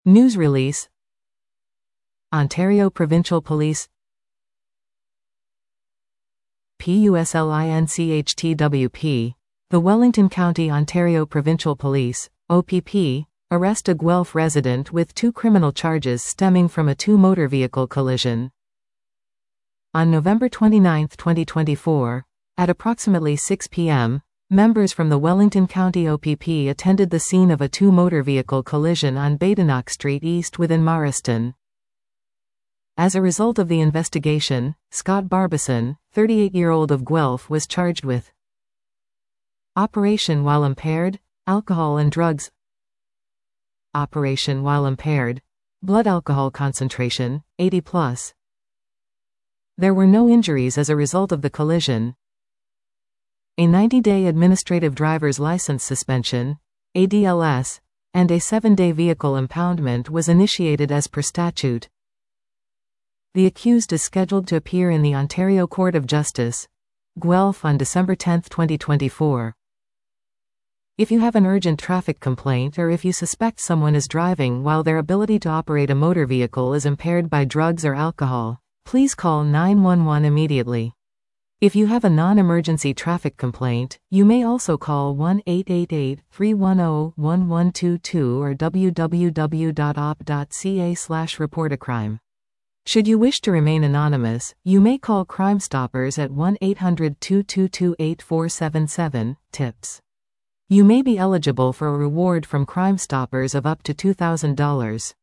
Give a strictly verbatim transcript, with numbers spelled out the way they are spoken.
News release. Ontario Provincial Police. PUSLINCHTWP. The Wellington County Ontario Provincial Police, O P P, arrest a Guelph resident with two criminal charges stemming from a two-motor vehicle collision. On November twenty-ninth, twenty twenty-four, at approximately six p m, members from the Wellington County O P P attended the scene of a two-motor vehicle collision on Badenoch Street East within Marston. As a result of the investigation, Scott Barbison, thirty-eight-year-old of Guelph, was charged with operation while impaired, alcohol and drugs. Operation while impaired. Blood alcohol concentration, eighty plus. There were no injuries as a result of the collision. A ninety-day administrative driver's license suspension, A D L S, and a seven-day vehicle impoundment was initiated as per statute. The accused is scheduled to appear in the Ontario Court of Justice, Guelph on December tenth, twenty twenty-four. If you have an urgent traffic complaint or if you suspect someone is driving while their ability to operate a motor vehicle is impaired by drugs or alcohol, please call nine one one immediately. If you have a non-emergency traffic complaint, you may also call one eight eight eight, three one zero, one one two two or w w w dot o p dot c a slash report a crime. Should you wish to remain anonymous, you may call Crime Stoppers at one eight hundred, two two two, eight four seven seven, tips. You may be eligible for a reward from Crime Stoppers of up to two thousand dollars.